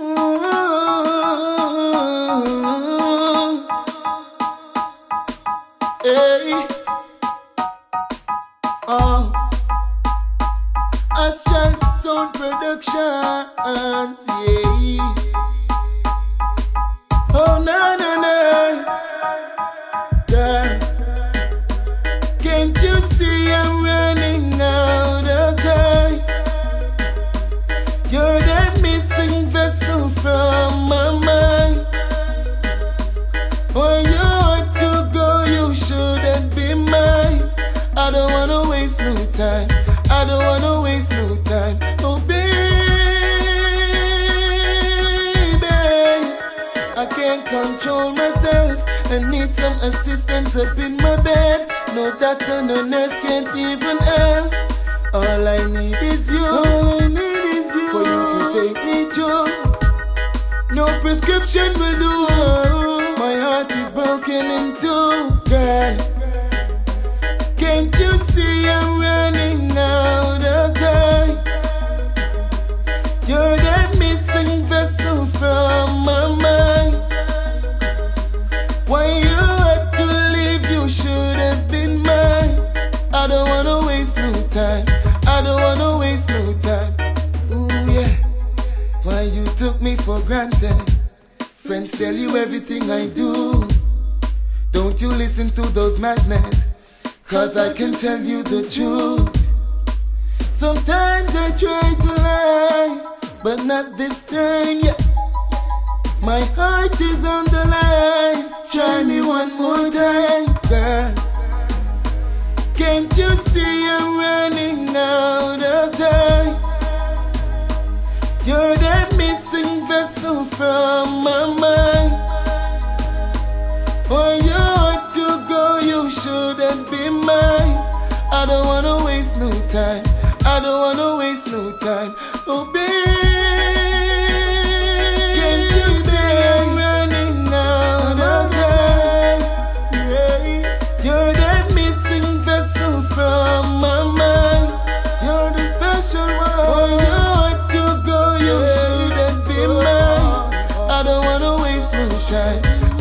Hey, oh, Astral Sound Productions, yeah. Oh, na na na, girl, can't you see I'm running out of time? You're that missing vessel from my mind. When you want to go, you shouldn't be mine. I don't wanna waste no time. I don't wanna waste no time. Oh baby, I can't control myself. I need some assistance up in my bed. No doctor, no nurse can't even help. All I need is you. All I need is you. For you to take me through. No prescription will do. My heart is broken in two. Girl, can't you see I'm running out of time? You're that missing vessel from my mind. Why you had to leave, you should have been mine. I don't wanna waste no time. I don't wanna waste no time. Ooh yeah. Why you took me for granted? Friends tell you everything I do. Don't you listen to those madness, cause I can tell you the truth. Sometimes I try to lie, but not this time, yeah. My heart is on the line. Try me one more time, girl. Can't you see I'm running out of time? You're that missing vessel from my mind. Oh, you want to go, you shouldn't be mine. I don't wanna waste no time. I don't wanna waste no time. Oh, baby, can't you see I'm running out of time? Yeah. You're that missing vessel from my mind. You're the special one. Oh, you want to go, you shouldn't be mine. I don't wanna waste no time.